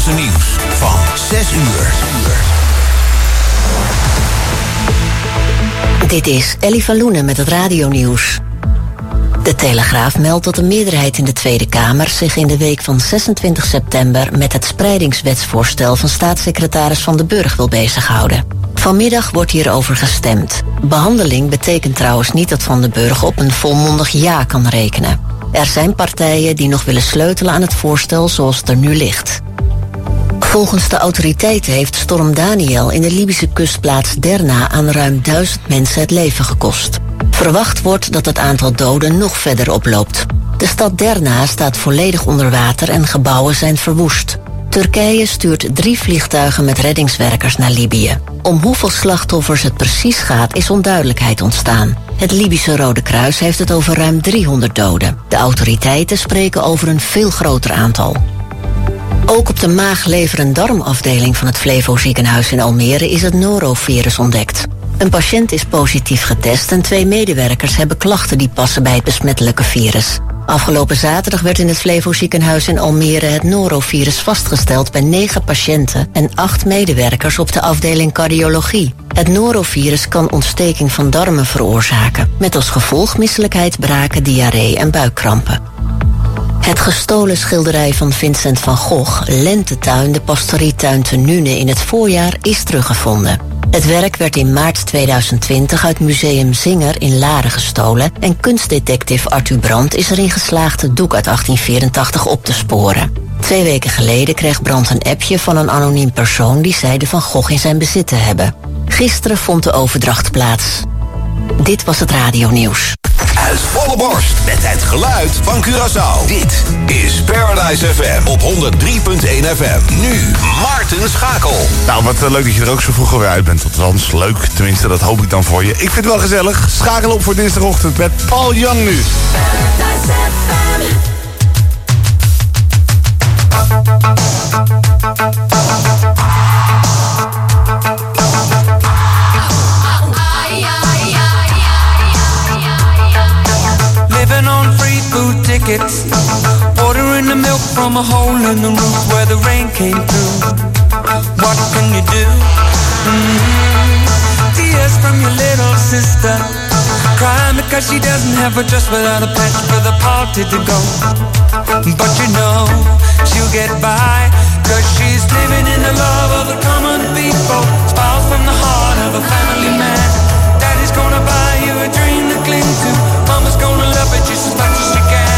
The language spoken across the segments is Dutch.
Zandvoortse nieuws van 6 uur. Dit is Ellie van Loenen met het radionieuws. De Telegraaf meldt dat de meerderheid in de Tweede Kamer zich in de week van 26 september met het spreidingswetsvoorstel van staatssecretaris Van den Burg wil bezighouden. Vanmiddag wordt hierover gestemd. Behandeling betekent trouwens niet dat Van den Burg op een volmondig ja kan rekenen. Er zijn partijen die nog willen sleutelen aan het voorstel zoals het er nu ligt. Volgens de autoriteiten heeft storm Daniel in de Libische kustplaats Derna aan ruim 1000 mensen het leven gekost. Verwacht wordt dat het aantal doden nog verder oploopt. De stad Derna staat volledig onder water en gebouwen zijn verwoest. Turkije stuurt 3 vliegtuigen met reddingswerkers naar Libië. Om hoeveel slachtoffers het precies gaat is onduidelijkheid ontstaan. Het Libische Rode Kruis heeft het over ruim 300 doden. De autoriteiten spreken over een veel groter aantal. Ook op de maag-, lever- en darmafdeling van het Flevo ziekenhuis in Almere is het norovirus ontdekt. Een patiënt is positief getest en 2 medewerkers hebben klachten die passen bij het besmettelijke virus. Afgelopen zaterdag werd in het Flevo ziekenhuis in Almere het norovirus vastgesteld bij 9 patiënten en 8 medewerkers op de afdeling cardiologie. Het norovirus kan ontsteking van darmen veroorzaken, met als gevolg misselijkheid, braken, diarree en buikkrampen. Het gestolen schilderij van Vincent van Gogh, Lentetuin, de pastorietuin te Nune in het voorjaar, is teruggevonden. Het werk werd in maart 2020 uit Museum Zinger in Laren gestolen en kunstdetective Arthur Brandt is erin geslaagd het doek uit 1884 op te sporen. 2 weken geleden kreeg Brandt een appje van een anoniem persoon die zei de Van Gogh in zijn bezit te hebben. Gisteren vond de overdracht plaats. Dit was het radionieuws. Uit volle borst met het geluid van Curaçao. Dit is Paradise FM op 103.1 FM. Nu Maarten Schakel. Nou, wat leuk dat je er ook zo vroeg alweer uit bent. Althans, leuk. Tenminste, dat hoop ik dan voor je. Ik vind het wel gezellig. Schakel op voor dinsdagochtend met Paul Young nu. Paradise FM. Tickets, ordering the milk from a hole in the roof where the rain came through. What can you do? Tears from your little sister, crying because she doesn't have a dress without a patch for the party to go. But you know she'll get by, cause she's living in the love of the common people, spoiled from the heart of a family man. Daddy's gonna buy you a dream to cling to, mama's gonna love it just as much as she can.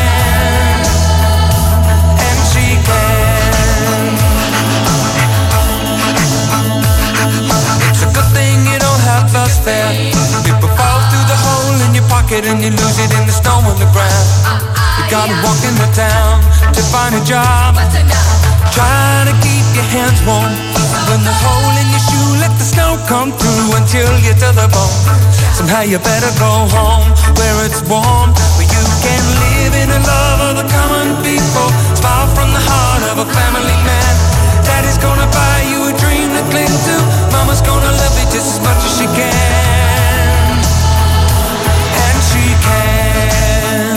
There. People fall through the hole in your pocket and you lose it in the snow on the ground. You gotta walk in the town to find a job. Try to keep your hands warm. When the hole in your shoe, let the snow come through until you're to the bone. Somehow you better go home where it's warm, where you can live in the love of the common people. Smile from the heart of a family man. Daddy's gonna buy you a dream to cling to. Mama's gonna love you just as much as she can. And she can.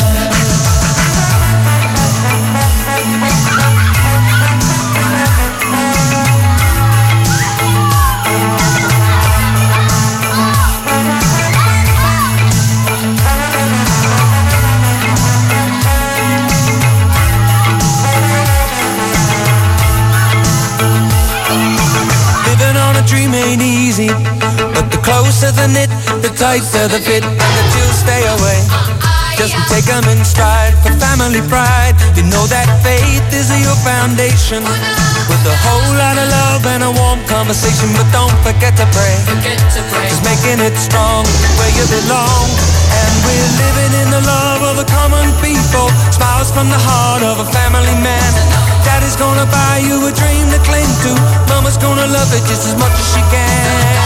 Dream ain't easy, but the closer the knit, the tighter the fit, and the chills stay away. Just take them in stride for family pride. You know that faith is your foundation, with a whole lot of love and a warm conversation. But don't forget to pray, just making it strong where you belong. And we're living in the love of the common people, smiles from the heart of a family man. Daddy's gonna buy you a dream to cling to. Mama's gonna love it just as much as she can.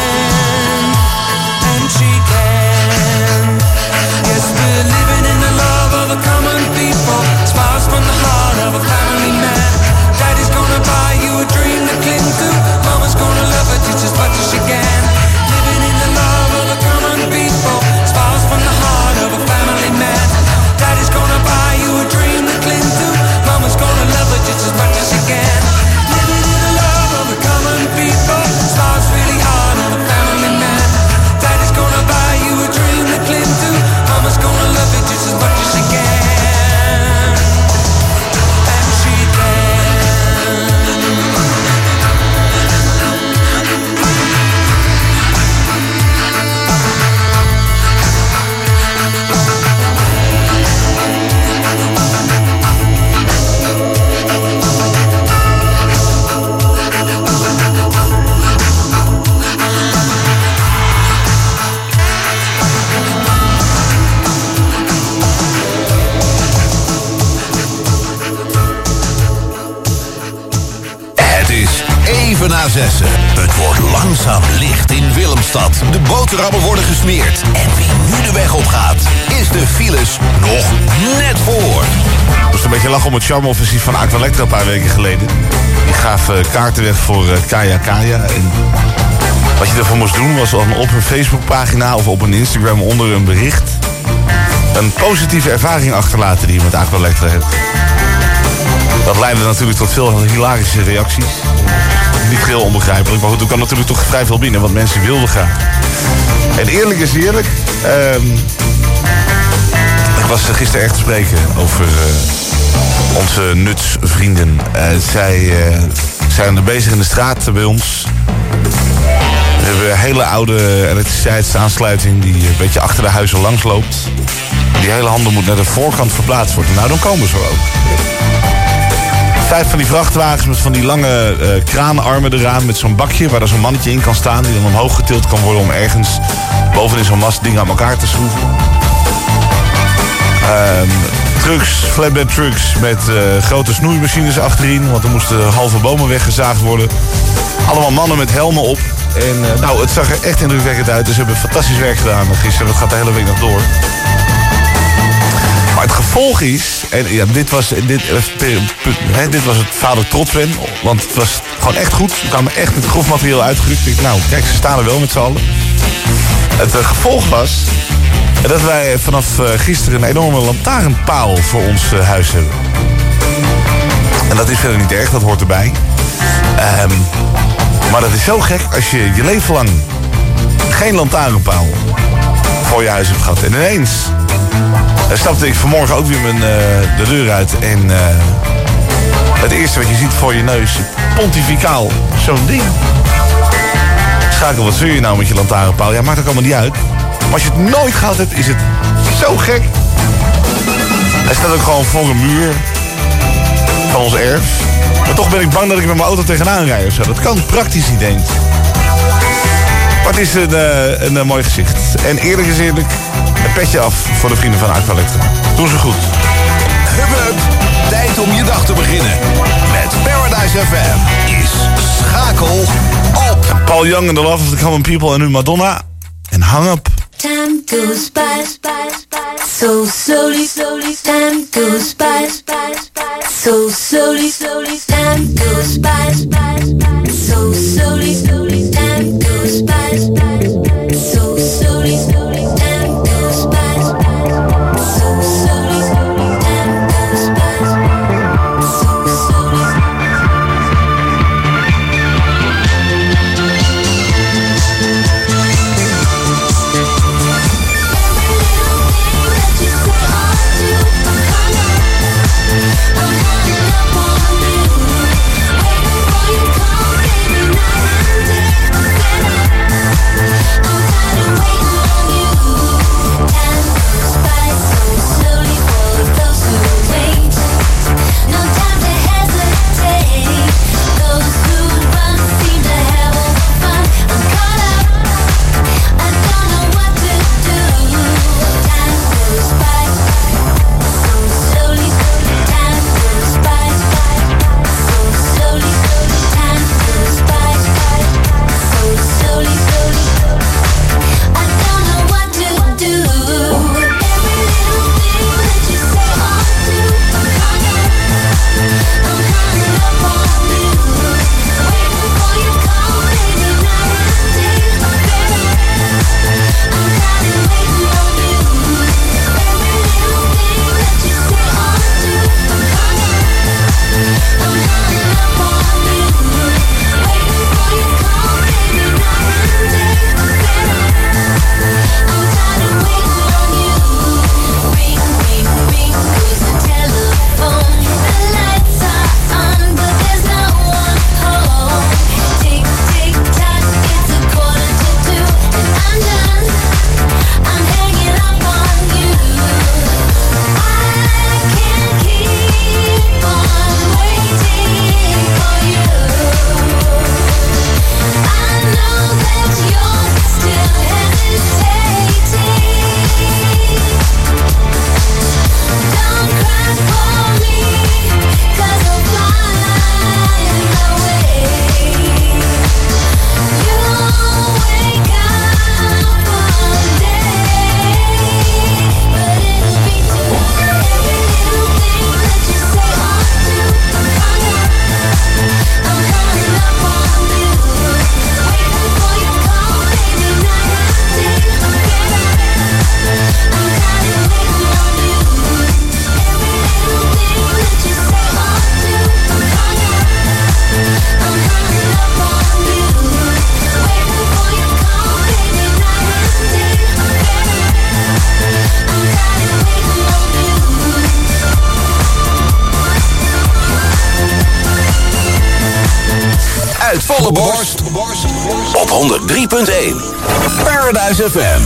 And she can. Yes, we're living in the love of the common people, smiles from the heart of a family man. Daddy's gonna buy you a dream to cling to. Mama's gonna love it just as much as she can. Living in the love of the common people, smiles from the heart of a family man. Daddy's gonna buy you a dream to cling to. Mama's gonna love it just as much as she can. 6:07. Het wordt langzaam licht in Willemstad. De boterhammen worden gesmeerd. En wie nu de weg op gaat, is de files nog net voor. Het was een beetje lachen om het charme-offensief van Aqualectra een paar weken geleden. Die gaf kaarten weg voor Kaya Kaya. En wat je ervoor moest doen was dan op een Facebookpagina of op een Instagram onder een bericht een positieve ervaring achterlaten die je met Aqualectra hebt. Dat leidde natuurlijk tot veel hilarische reacties. Niet heel onbegrijpelijk, maar goed, er kwam natuurlijk toch vrij veel binnen, want mensen wilden graag. En eerlijk is eerlijk, ik was gisteren echt te spreken over onze nutsvrienden. Zij zijn er bezig in de straat bij ons. We hebben een hele oude elektriciteitsaansluiting die een beetje achter de huizen langs loopt. Die hele handel moet naar de voorkant verplaatst worden. Nou, dan komen ze ook. 5 van die vrachtwagens met van die lange kraanarmen eraan met zo'n bakje waar er zo'n mannetje in kan staan die dan omhoog getild kan worden om ergens bovenin zo'n mast dingen aan elkaar te schroeven. Trucks, flatbed trucks met grote snoeimachines achterin, want er moesten halve bomen weggezaagd worden. Allemaal mannen met helmen op. En nou, het zag er echt indrukwekkend uit. Dus ze hebben fantastisch werk gedaan gisteren. Dat gaat de hele week nog door. Maar het gevolg is, en ja, dit was het verhaal dat ik trots ben, want het was gewoon echt goed. We kwamen echt met grof materiaal uitgerukt. Ik, nou, kijk, ze staan er wel met z'n allen. Het gevolg was dat wij vanaf gisteren een enorme lantaarnpaal voor ons huis hebben. En dat is verder niet erg, dat hoort erbij. Maar dat is zo gek als je je leven lang geen lantaarnpaal voor je huis hebt gehad. En ineens stapte ik vanmorgen ook weer de deur uit. En het eerste wat je ziet voor je neus, pontificaal, zo'n ding. Schakel, wat zul je nou met je lantaarnpaal? Ja, maakt ook allemaal niet uit. Maar als je het nooit gehad hebt, is het zo gek. Hij staat ook gewoon voor een muur van ons erf. Maar toch ben ik bang dat ik met mijn auto tegenaan rijd of zo. Dat kan praktisch niet eens. Maar het is een mooi gezicht. En eerlijk is eerlijk, een petje af voor de vrienden van Aqualectra. Doen ze goed. Hup, tijd om je dag te beginnen. Met Paradise FM is Schakel op. Paul Young and the Love of the Common People en nu Madonna. En Hang Up. Time goes by, so slowly, slowly. Time goes by, so slowly, slowly. Time goes by, so slowly, slowly. Time goes by, so slowly, slowly. Time goes by, so slowly, slowly. Time goes by, so slowly. I'm hung up on you. uit volle borst op 103.1 Paradise FM.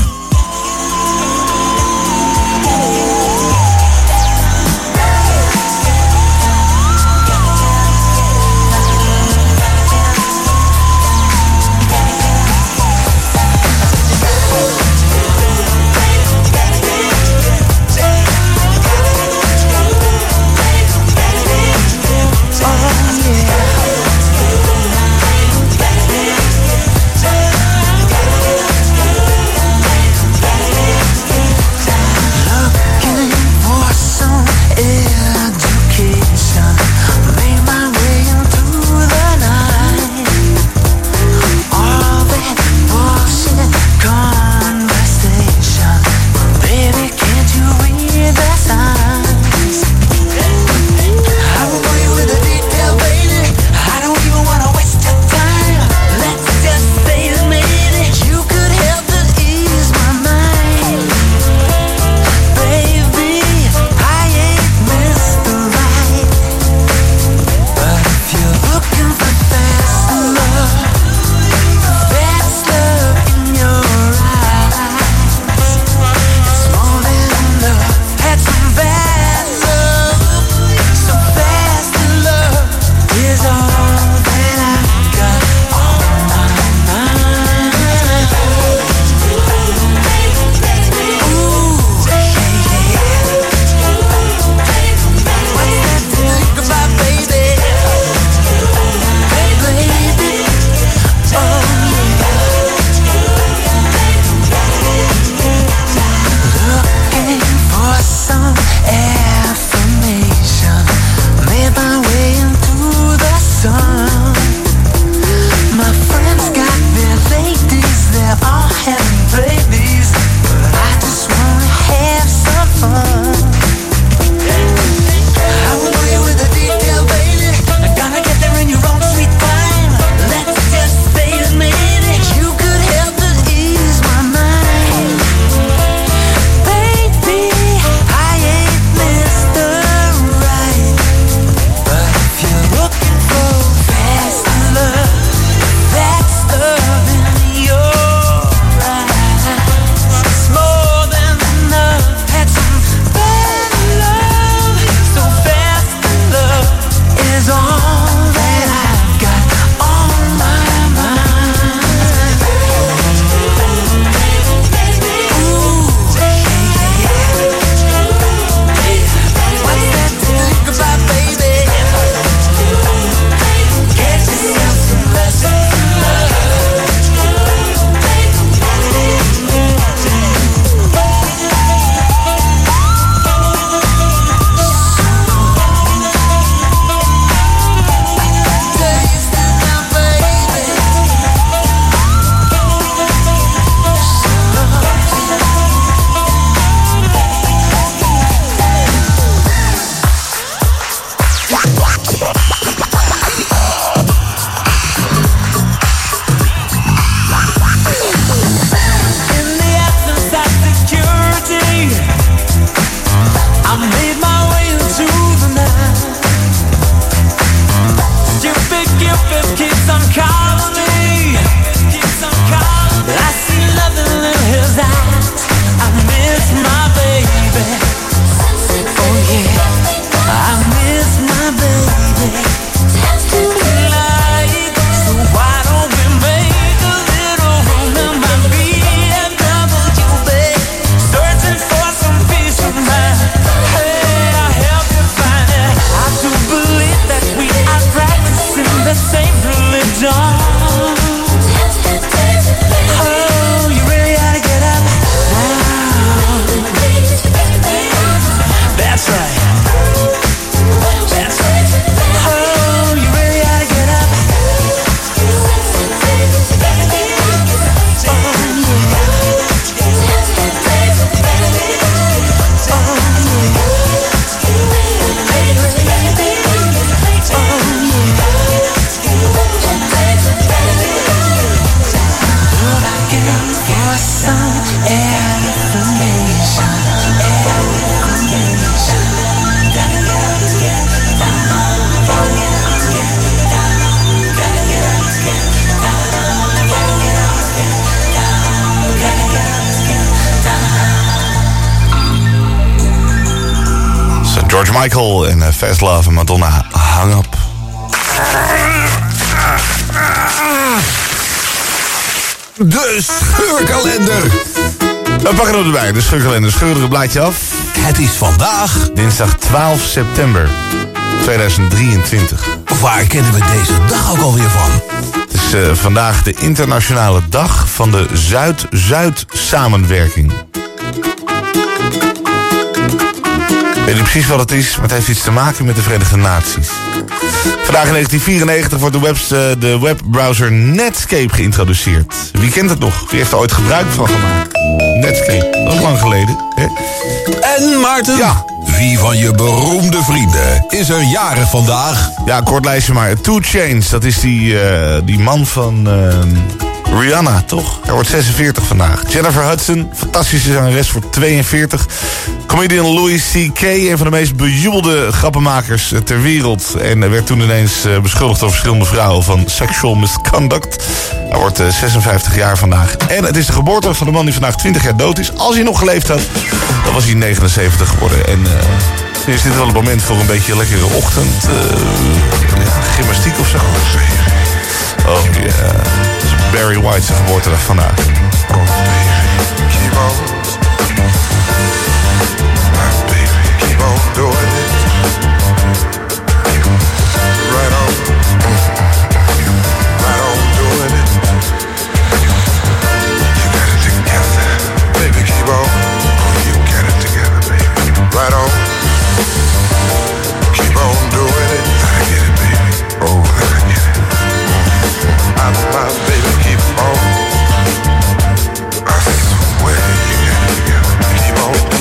George Michael en Fast Love en Madonna, Hang Up. De scheurkalender. We pakken hem erbij, de scheurkalender. Scheur er een blaadje af. Het is vandaag. Dinsdag 12 september 2023. Waar kennen we deze dag ook alweer van? Het is vandaag de internationale dag van de Zuid-Zuid samenwerking. Ik weet niet precies wat het is, maar het heeft iets te maken met de Verenigde Naties. Vandaag in 1994 wordt de webbrowser Netscape geïntroduceerd. Wie kent het nog? Wie heeft er ooit gebruik van gemaakt? Netscape, dat is lang geleden. Hè? En Maarten, ja. Wie van je beroemde vrienden is er jarig vandaag? Ja, kort lijstje maar. 2 Chainz, dat is die man van Rihanna, toch? Hij wordt 46 vandaag. Jennifer Hudson, fantastische zangeres, voor 42. Comedian Louis C.K., een van de meest bejubelde grappenmakers ter wereld. En werd toen ineens beschuldigd door verschillende vrouwen van sexual misconduct. Hij wordt 56 jaar vandaag. En het is de geboorte van de man die vandaag 20 jaar dood is. Als hij nog geleefd had, dan was hij 79 geworden. En is dit wel het moment voor een beetje lekkere ochtend. Gymnastiek of zo. Oh ja, Barry White zijn geboortedag vandaag. Keep on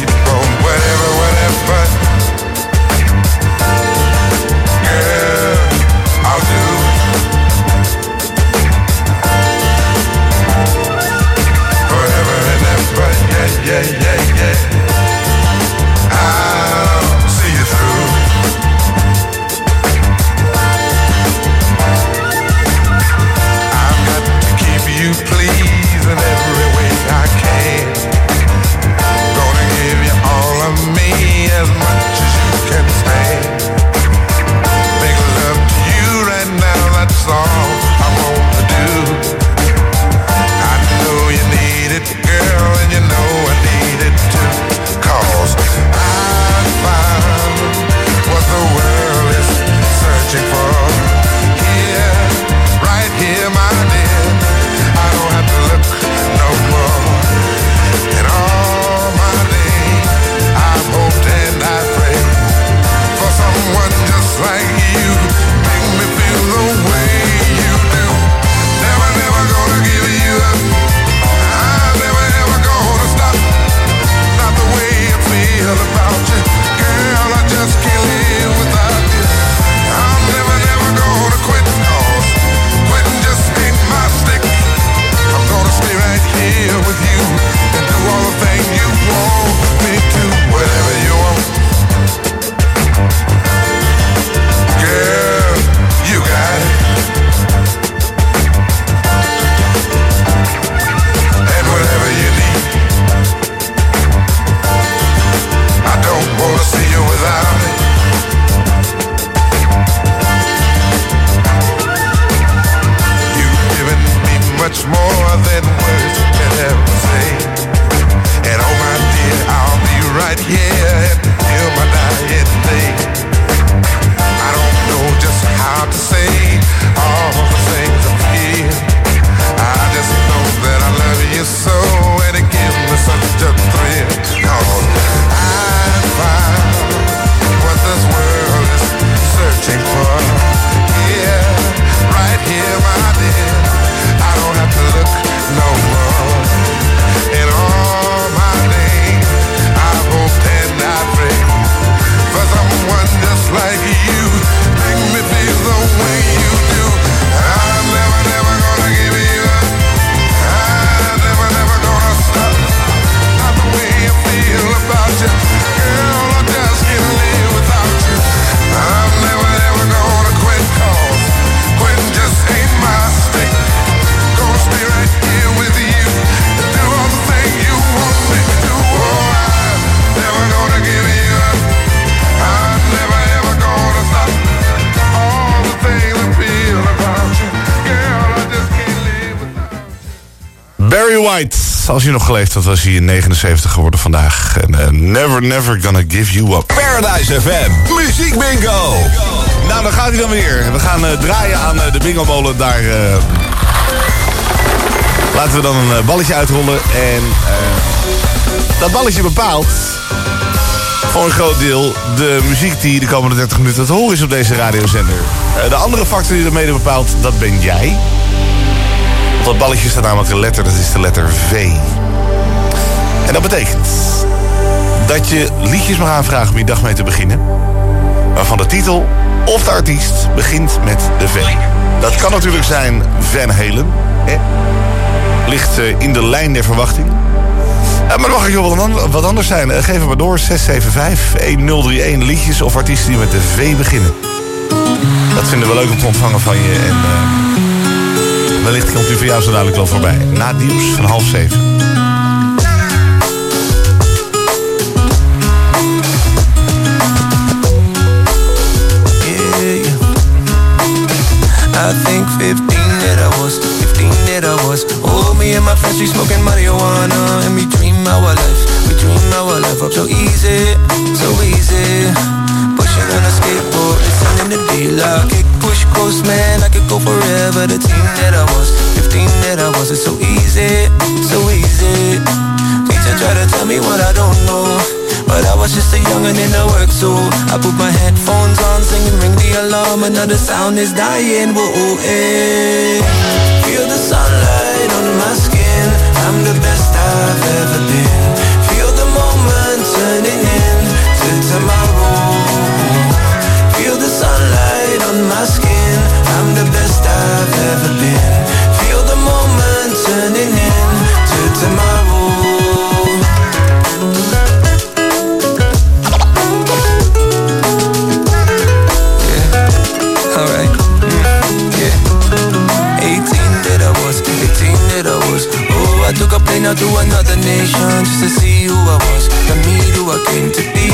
Barry White, als je nog geleefd had, was hij in 79 geworden vandaag. En Never, Never Gonna Give You Up. Paradise FM, muziek bingo. Nou, dan gaat hij dan weer. We gaan draaien aan de bingo-molen. Daar laten we dan een balletje uitrollen. En dat balletje bepaalt voor een groot deel de muziek die de komende 30 minuten te horen is op deze radiozender. De andere factor die er mede bepaalt, dat ben jij. Op dat balletje staat namelijk een letter, dat is de letter V. En dat betekent dat je liedjes mag aanvragen om je dag mee te beginnen, waarvan de titel of de artiest begint met de V. Dat kan natuurlijk zijn Van Halen. Ligt in de lijn der verwachting. Maar dat mag ik wel wat anders zijn. Geef het maar door. 675-1031 liedjes of artiesten die met de V beginnen. Dat vinden we leuk om te ontvangen van je. En wellicht komt u voor jou zo dadelijk wel voorbij. Na het nieuws van 6:30. I think 15 that I was. Oh, me and my friends, we smoking marijuana. And we dream our life up so easy, so easy. Pushing on a skateboard, listening to D-Lock. Kick, push, coast, man, I could go forever. The team that I was, 15 that I was. It's so easy, so easy. Teacher try to tell me what I don't know, but I was just a youngin' in the work, so I put my headphones on, singing ring the alarm, another sound is dying, whoa, eh. Feel the sunlight on my skin, I'm the best I've ever been. Feel the moment turning into tomorrow. Feel the sunlight on my skin, I'm the best I've ever been. Feel the moment turning into tomorrow. I took a plane out to another nation just to see who I was, to meet who I came to be,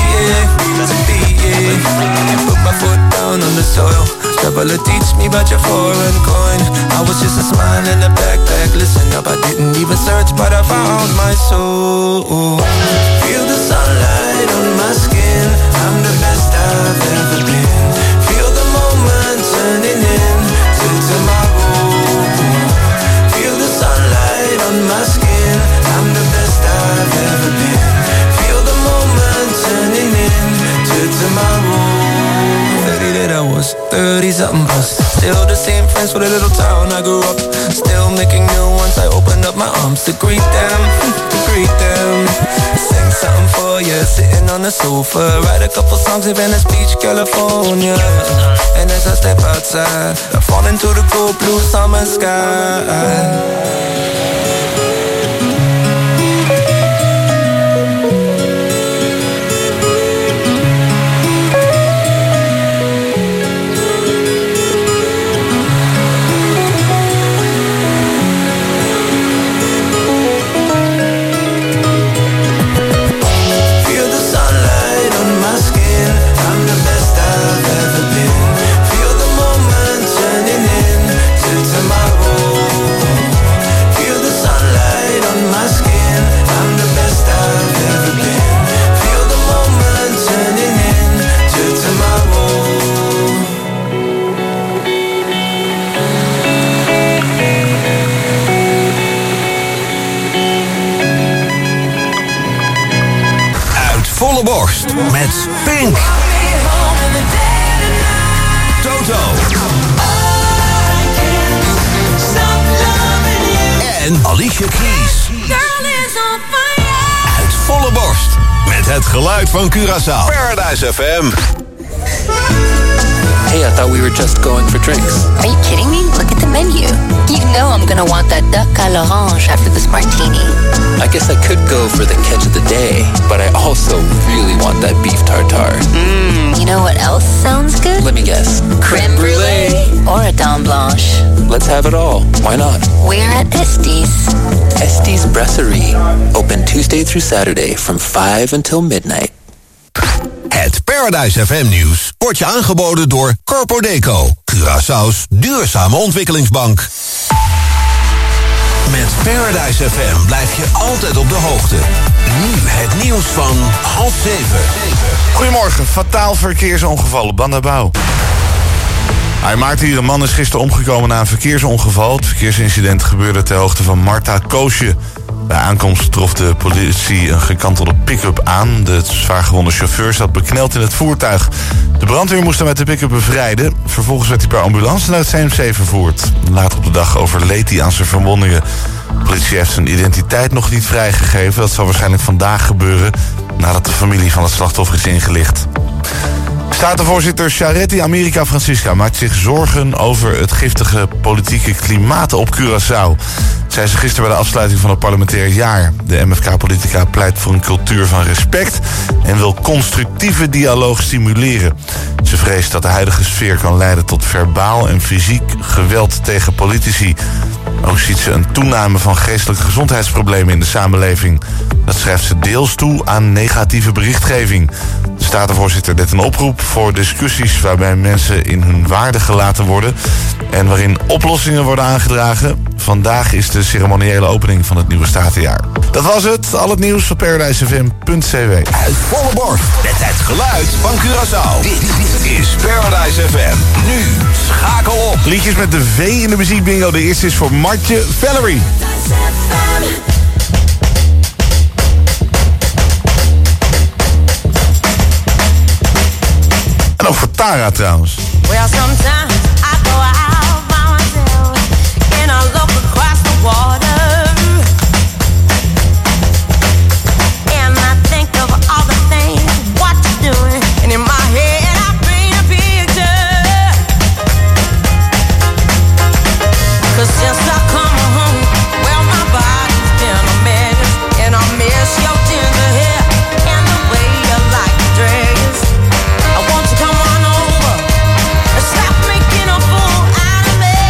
Put my foot down on the soil, traveler teach me about your foreign coin. I was just a smile in a backpack, listen up, I didn't even search, but I found my soul. Feel the sunlight on my skin, I'm the best I've ever been. Feel the moment turning into tomorrow. Feel the sunlight on my skin, I'm the best I've ever been. Feel the moment turning into tomorrow. 30 that I was, 30 something plus. Still the same friends for the little town I grew up. Still making new ones, I opened up my arms to greet them, to greet them. Sing something for you, sitting on the sofa. Write a couple songs in Venice Beach, California. And as I step outside, I fall into the cold blue summer sky. Volle borst met Pink, Toto en Alicia Keys. Uit volle borst met het geluid van Curaçao. Paradise FM. Hey, I thought we were just going for drinks. Are you kidding me? Look at the menu. You know I'm gonna want that duck à l'orange after this martini. I guess I could go for the catch of the day, but I also really want that beef tartare. You know what else sounds good? Let me guess. Creme brulee. Or a dame blanche. Let's have it all. Why not? We're at Estes. Estes Brasserie. Open Tuesday through Saturday from 5 until midnight. Het Paradise FM nieuws wordt je aangeboden door Corpodeco, Curaçao's duurzame ontwikkelingsbank. Met Paradise FM blijf je altijd op de hoogte. Nu het nieuws van 6:30. Goedemorgen, fataal verkeersongeval op Bandabouw. Maarten hier, een man is gisteren omgekomen na een verkeersongeval. Het verkeersincident gebeurde ter hoogte van Marta Koosje. Bij aankomst trof de politie een gekantelde pick-up aan. De zwaargewonde chauffeur zat bekneld in het voertuig. De brandweer moest hem met de pick-up bevrijden. Vervolgens werd hij per ambulance naar het CMC vervoerd. Later op de dag overleed hij aan zijn verwondingen. De politie heeft zijn identiteit nog niet vrijgegeven. Dat zal waarschijnlijk vandaag gebeuren, nadat de familie van het slachtoffer is ingelicht. Statenvoorzitter Charity America Francisca maakt zich zorgen over het giftige politieke klimaat op Curaçao. Zei ze gisteren bij de afsluiting van het parlementair jaar. De MFK-politica pleit voor een cultuur van respect en wil constructieve dialoog stimuleren. Ze vreest dat de huidige sfeer kan leiden tot verbaal en fysiek geweld tegen politici. Ook ziet ze een toename van geestelijke gezondheidsproblemen in de samenleving. Dat schrijft ze deels toe aan negatieve berichtgeving. De statenvoorzitter deed een oproep voor discussies waarbij mensen in hun waarde gelaten worden en waarin oplossingen worden aangedragen. Vandaag is de ceremoniële opening van het nieuwe statenjaar. Dat was het. Al het nieuws op paradisefm.cw. Uit volle borst met het geluid van Curaçao. Dit is Paradise FM. Nu schakel op. Liedjes met de V in de muziekbingo. De eerste is voor Martje Valerie. En ook voor Tara trouwens. Well, sometimes I go out by myself and I look across the water and I think of all the things what you're doing, and in my head I paint a picture. 'Cause since I come home, well, my body's been a mess, and I miss your ginger hair and the way you like to dress. I want you to come on over and stop making a fool out of me.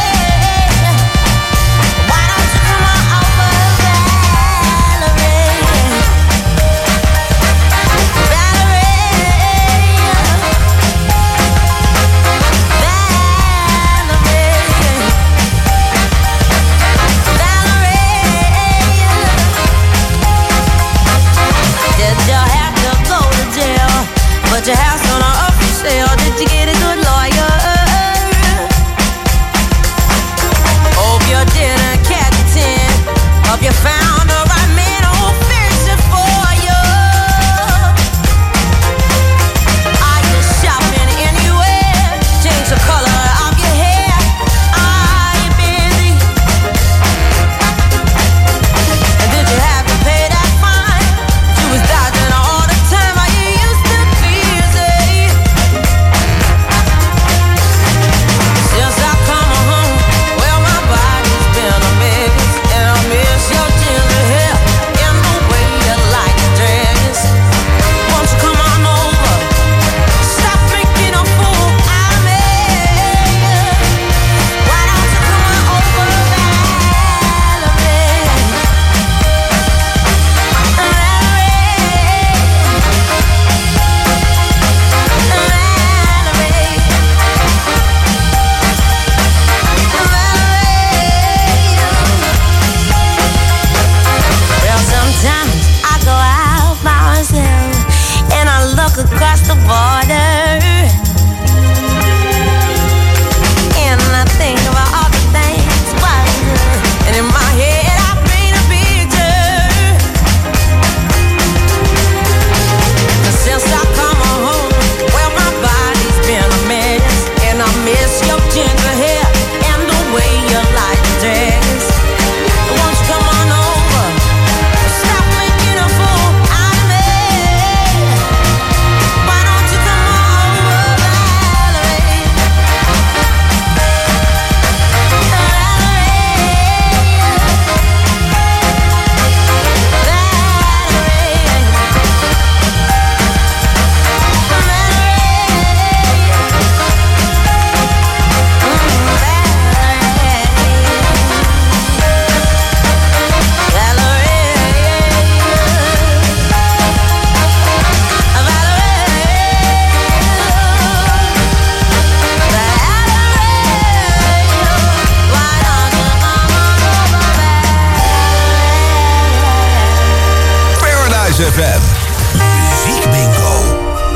Why don't you come on over, Valerie? Valerie. Kiss FM. Muziek Bingo.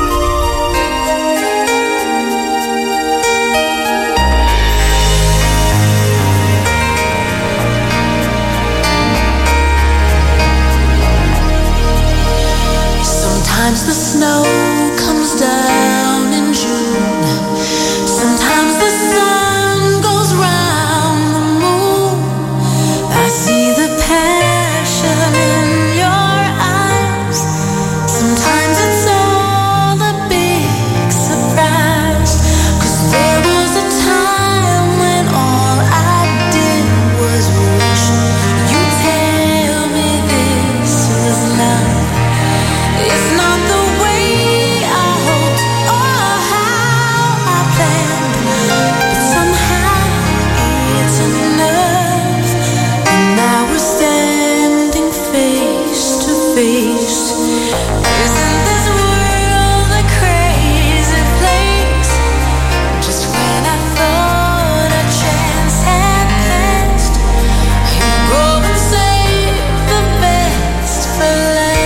Sometimes the snow comes down in June. Sometimes the sun goes round the moon. I see the passion in your eyes. Sometimes it's all a big surprise. 'Cause there was a time when all I did was wish you tell me this was love. It's not the way I hoped or how I planned, but somehow it's enough. And now we're standing face to face. Isn't this world a crazy place? Just when I thought a chance had passed, you go and save the best for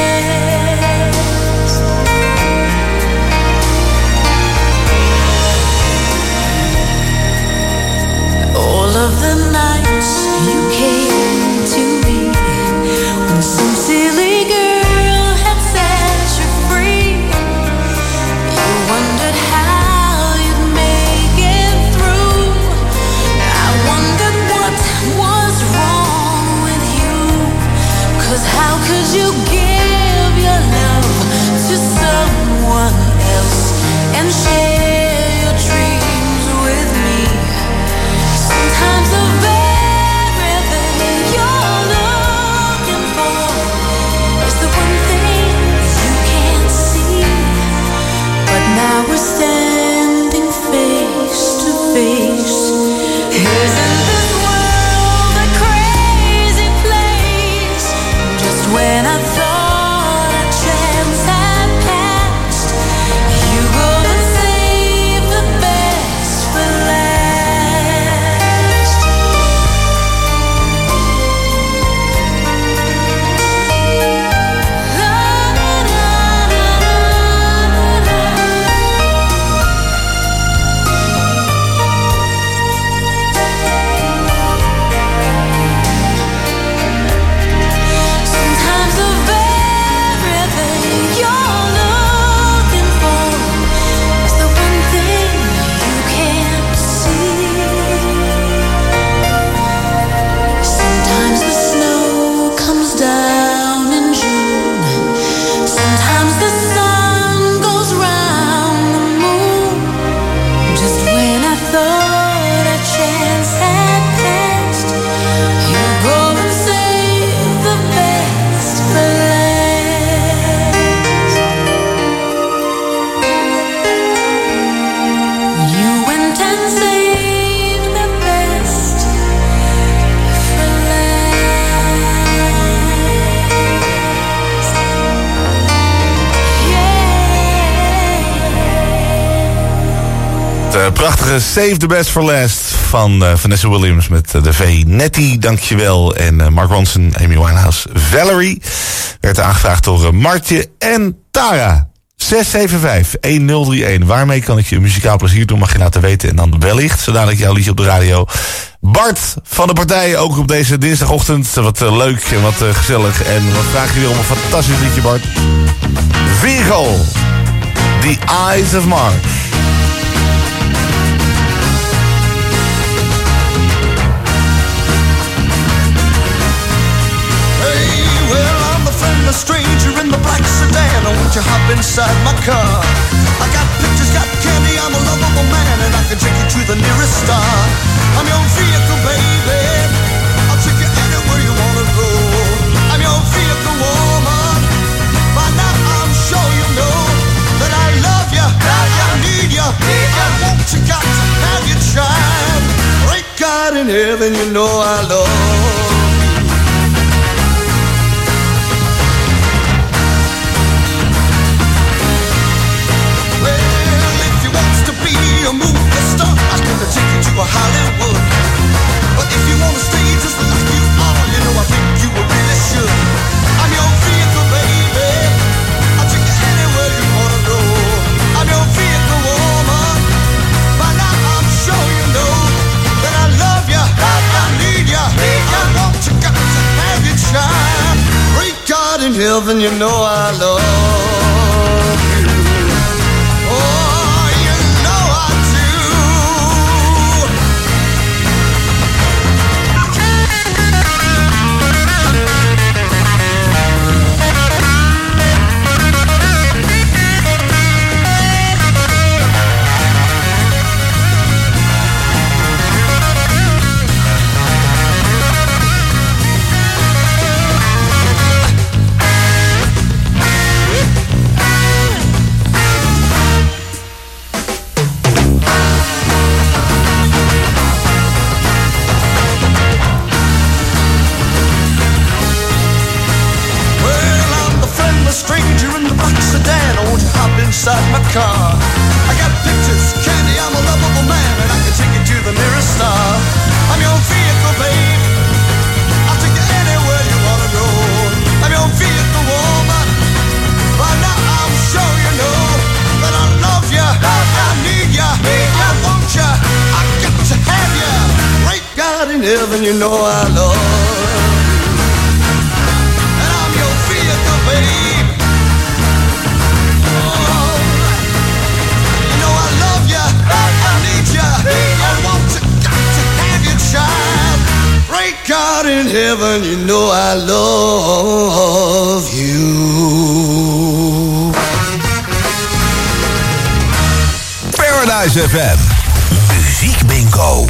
last. All of the nights you came to me, when some silly girl had set you free, you wondered how you'd make it through. I wondered what was wrong with you. 'Cause how could you give your love to someone else and share your dreams with me? Sometimes of everything you're looking for is the one thing you can't see. But now we're standing face to face. Isn't this world a crazy place? Just when I thought a chance had passed, you go and save the best for last. La, la, la, la, la, la. Sometimes of everything you're looking for is the one thing you can't see. Sometimes the snow comes down in June. Sometimes the sun goes round the moon. Just when I thought a chance had passed, you go and save the best for last. You went and saved the best for last. Het prachtige Save the Best for Last van Vanessa Williams met de V. Nettie, dankjewel. En Mark Ronson, Amy Winehouse, Valerie. Werd aangevraagd door Martje en Tara. 675-1031. Waarmee kan ik je muzikaal plezier doen, mag je laten weten. En dan wellicht, zodat ik jouw liedje op de radio. Bart van de partij, ook op deze dinsdagochtend. Wat leuk en wat gezellig. En wat vraag je weer om een fantastisch liedje, Bart. Virgo, The Eyes of Mars. Hey, well, I'm a friendless stranger in the black sedan. I want you hop inside my car. I got pictures, got candy, I'm a lovable man, and I can take you to the nearest star. I'm your vehicle, baby. I'll take you anywhere you wanna go. I'm your vehicle, woman. By now I'm sure you know that I love you, that I need you. I want you, got to have your child. Great God in heaven, you know I love you. A movie star, I'm gonna take you to a Hollywood. But if you wanna stay just like you are, you know I think you really should. I'm your vehicle, baby. heaven, you know I love you. Oh, you know I do. Inside my car, I got pictures, candy, I'm a lovable man, and I can take you to the nearest star. I'm your vehicle, babe, I'll take you anywhere you wanna go. I'm your vehicle, woman, by now I'm sure you know that I love you, I need you, I want you, I got to have you. Great God in heaven, you know I love you, and I'm your vehicle, babe. God in heaven, you know I love you. Paradise FM. Muziek Bingo.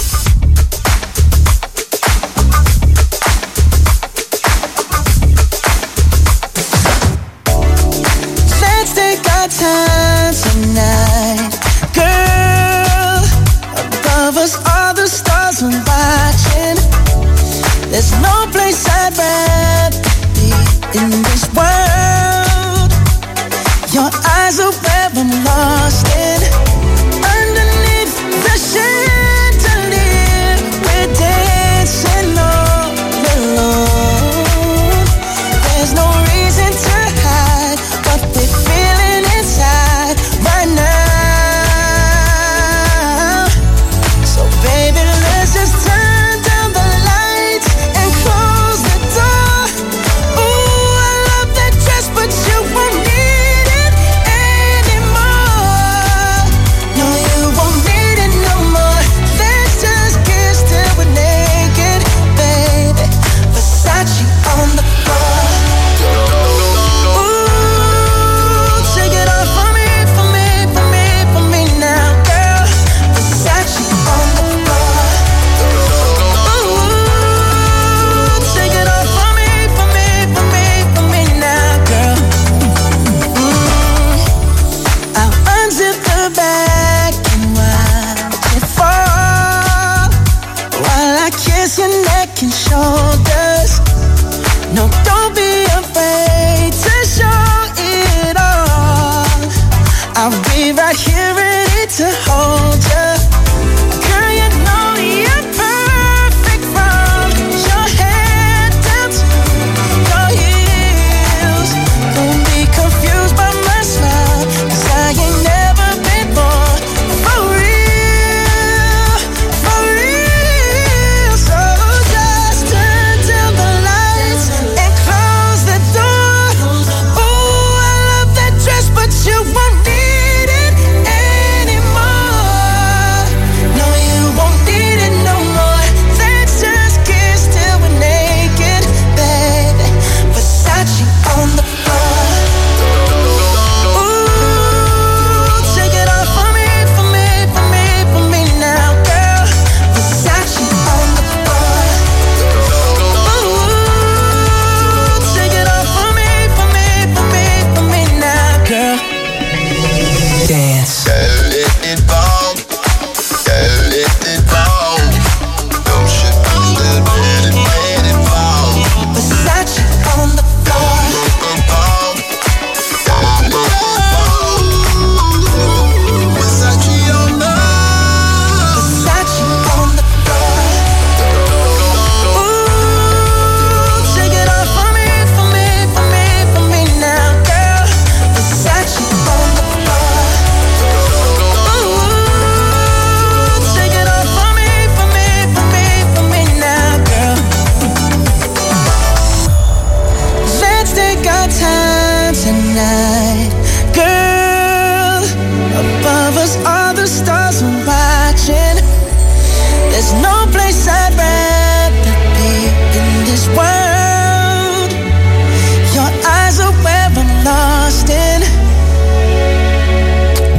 Let's take our time tonight, girl. Above us, all the stars are watching. There's no place I'd rather be in this world. Your eyes are where I'm lost in. Underneath the chandelier, we're dancing all alone. There's no reason to hide what we're feeling inside right now. So baby, let's just turn down the lights and close the door. Ooh, I love that dress, but you won't need it anymore. No, you won't need it no more. Let's just kiss till we're naked, baby. Versace on the floor. Ooh, take it off for me, for me, for me, for me now, girl. Versace on the floor. Ooh, take it off for me, for me, for me, for me now, girl. I'll unzip the bag and watch it fall while I kiss your neck and shoulders. No, don't be afraid to show it all. I'll be right here ready to hold you. Girl, you know you're perfect from your head down to your heels. Don't be confused by my smile, 'cause I ain't never been born for real, for real. So just turn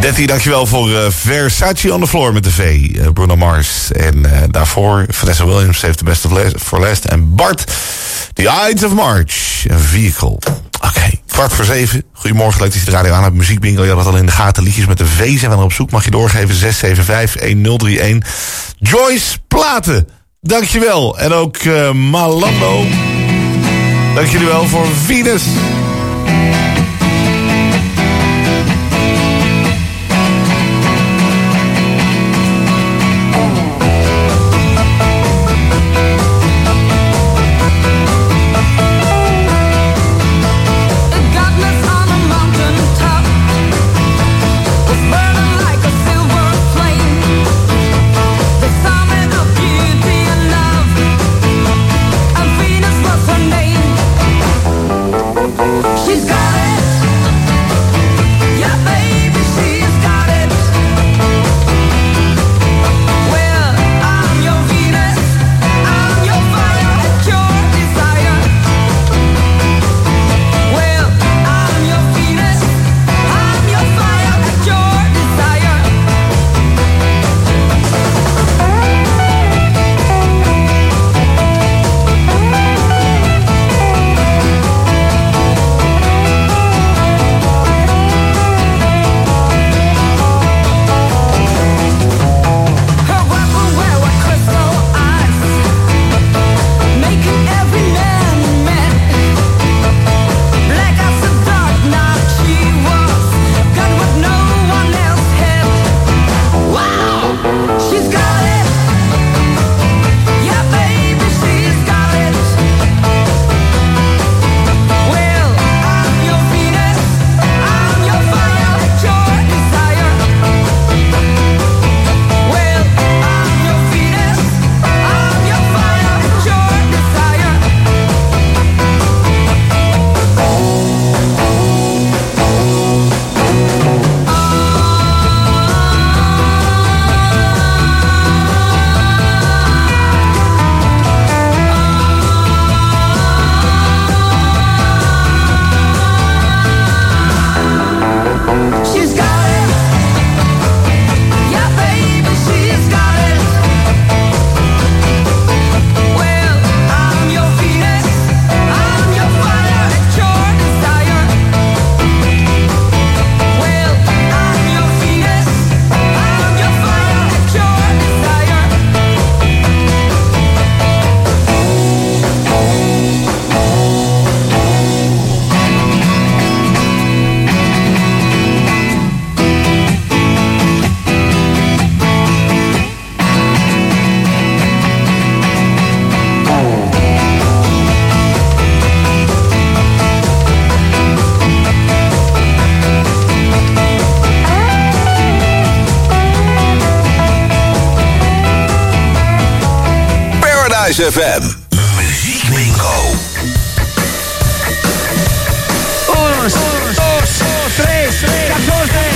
Detti, dankjewel voor Versace on the Floor met de V. Bruno Mars. En daarvoor Vanessa Williams heeft de Best for Last. En Bart, The Ides of March. Een vehicle. Oké, 6:15. Goedemorgen, leuk dat je de radio aan hebt. Muziekbingo, je had het al in de gaten. Liedjes met de V zijn we er op zoek. Mag je doorgeven, 675-1031. Joyce Platen, dankjewel. En ook Malando. Dank jullie wel voor Venus. She's got Paradise FM. Muziekbingo. 1, 2, 3, 14.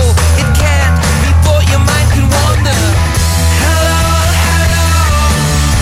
Hello, hello.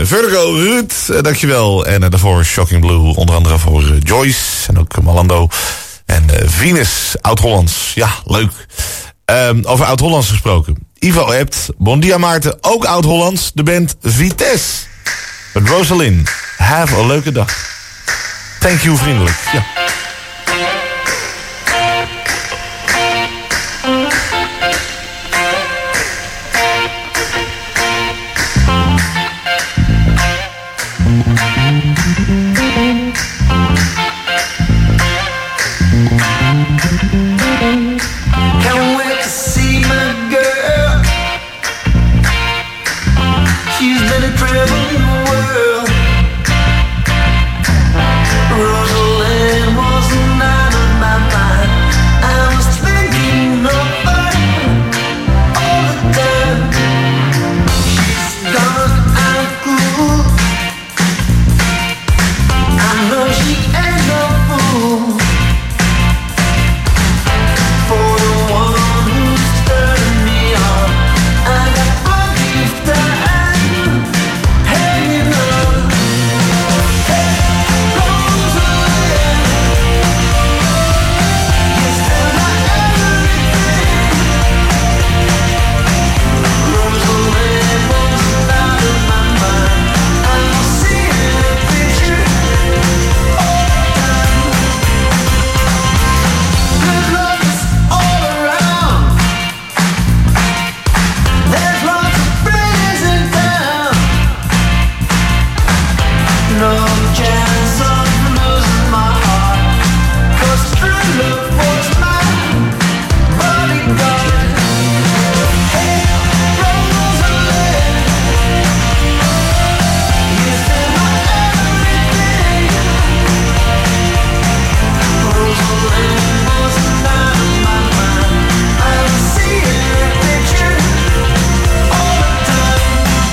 Vertigo, Ruud, dankjewel. En daarvoor Shocking Blue, onder andere voor Joyce en ook Malando. En Venus, Oud-Hollands. Ja, leuk. Over Oud-Hollands gesproken. Ivo hebt, bon dia Maarten, ook Oud-Hollands. De band Vitesse. Met Rosalind. Have a leuke dag. Thank you, vriendelijk. Ja. Can't wait to see my girl. She's been a traveling the world. Rosalind was the night of my mind. I was thinking of her all the time. She's gone out cool. I know she ain't no fool. For the one who's turning me on, I got plenty of time hanging on. Hey, Rosalind, you're still my everything. Rosalind was out of my mind. I'm seeing a picture all the time. Good luck is all around. There's lots of friends in town. No chance of losing my heart, 'cause true love was my bodyguard. Hey, Rosalind, you're still my everything. Rosalind was out of my mind. I'm seeing a picture all the time.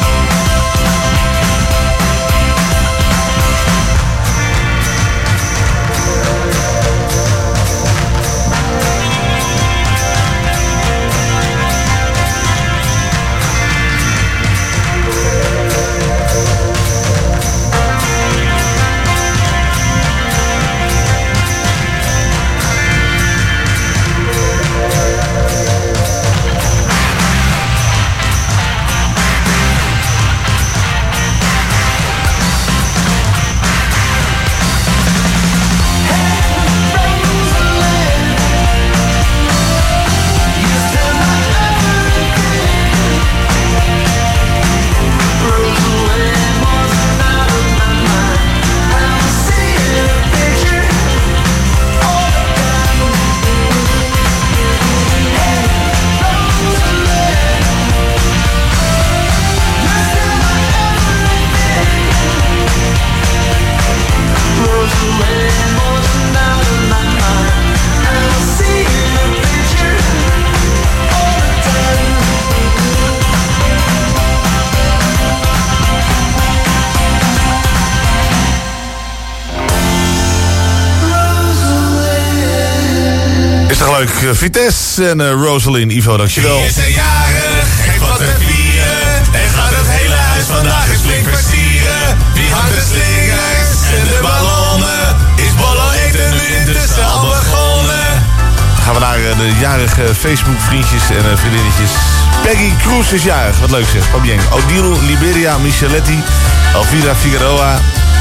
Is toch leuk? Vitesse en Rosalind, Ivo, dankjewel. Wie is er jarig? Heeft wat te vieren. En gaat het hele huis vandaag eens flink versieren. Wie hangt de slingers en de ballonnen? Is Bollo eten nu intussen al begonnen? Dan gaan we naar de jarige Facebook-vriendjes en vriendinnetjes. Peggy Cruz is jarig, wat leuk zeg. Pas bien. Odile, Liberia, Micheletti, Elvira Figueroa.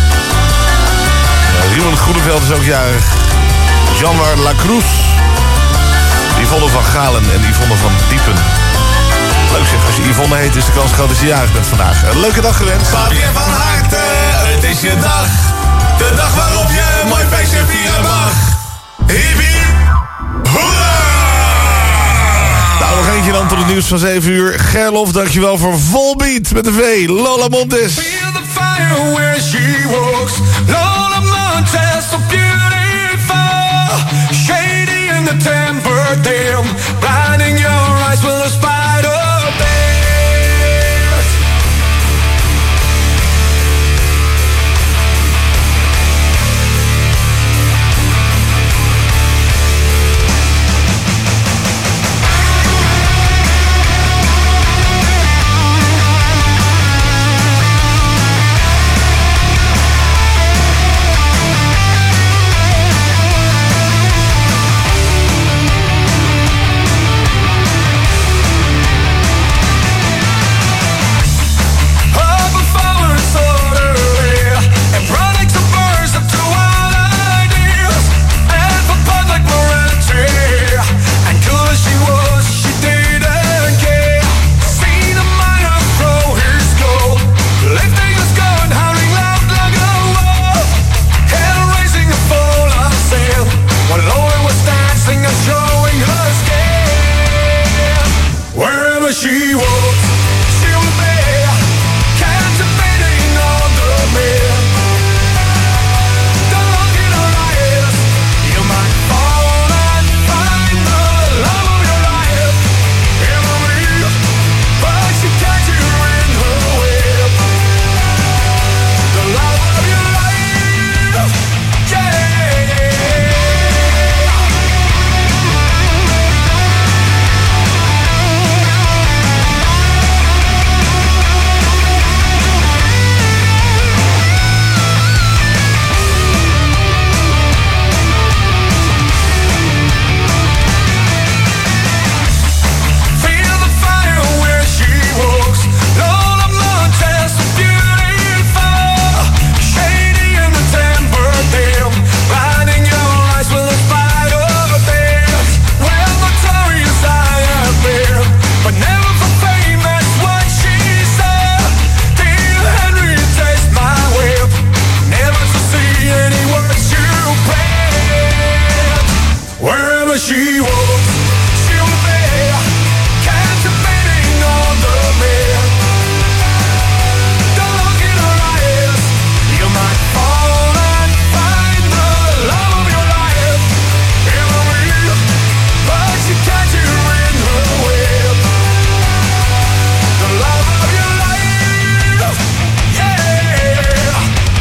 Raymond Groeneveld is ook jarig. Jean-Mar Lacruz. Yvonne van Galen en Yvonne van Diepen. Leuk zeg, als je Yvonne heet is de kans groot dat je jarig bent vandaag. Een leuke dag gewenst. Fabien van harte, het is je dag. De dag waarop je een mooi feestje vieren mag. Hip hip, hoera! Nou, nog eentje dan tot het nieuws van 7 uur. Gerlof, dankjewel voor Volbeat met de V. Lola Montes. Feel the fire where she walks. Lola Montez, so beautiful. Shady in the temper, damn. Blinding your eyes with a spider dance. Wherever she walks, she'll be captivating all the men. The look in her eyes, you might fall and find the love of your life. Every, but she catch you in her web. The love of your life, yeah.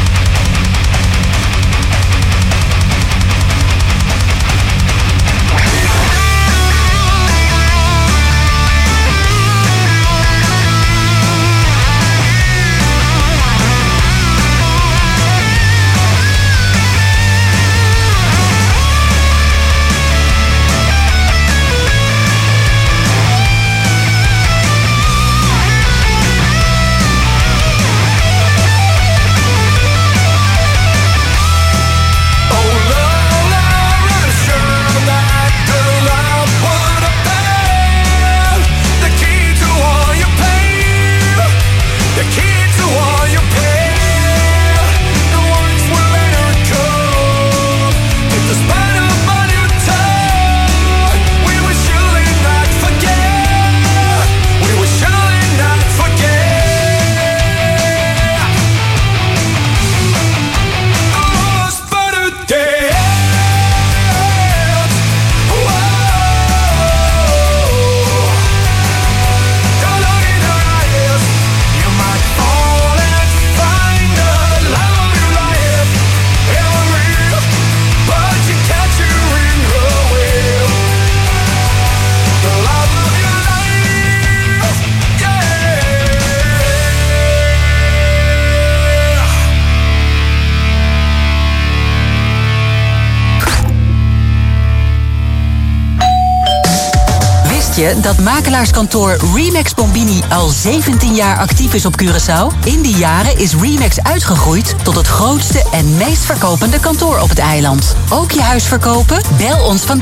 Dat makelaarskantoor Remax Bombini al 17 jaar actief is op Curaçao? In die jaren is Remax uitgegroeid tot het grootste en meest verkopende kantoor op het eiland. Ook je huis verkopen? Bel ons vandaag.